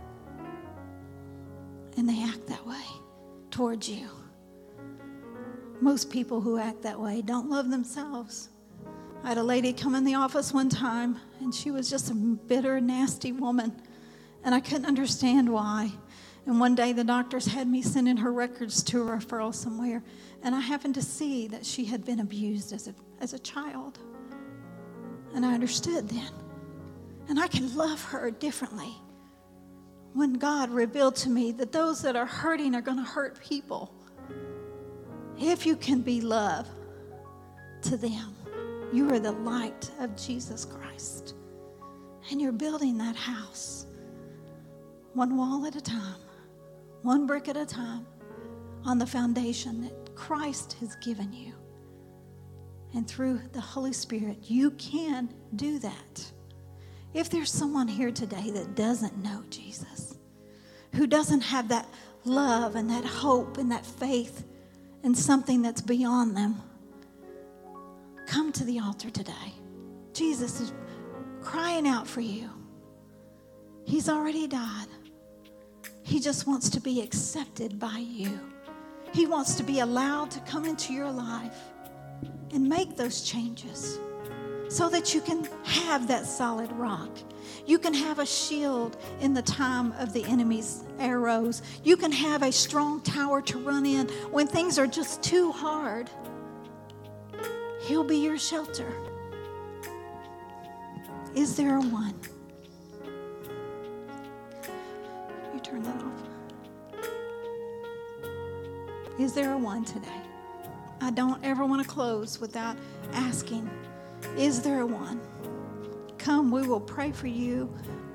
And they act that way towards you. Most people who act that way don't love themselves. I had a lady come in the office one time, and she was just a bitter, nasty woman, and I couldn't understand why. And one day the doctors had me send in her records to a referral somewhere, and I happened to see that she had been abused as a child. And I understood then. And I can love her differently when God revealed to me that those that are hurting are going to hurt people. If you can be love to them, you are the light of Jesus Christ. And you're building that house one wall at a time, one brick at a time, on the foundation that Christ has given you. And through the Holy Spirit, you can do that. If there's someone here today that doesn't know Jesus, who doesn't have that love and that hope and that faith in something that's beyond them, come to the altar today. Jesus is crying out for you. He's already died. He just wants to be accepted by you. He wants to be allowed to come into your life and make those changes. so that you can have that solid rock. You can have a shield in the time of the enemy's arrows. You can have a strong tower to run in when things are just too hard. He'll be your shelter. Is there a one? You turn that off. Is there a one today? I don't ever want to close without asking, is there a one? Come, we will pray for you.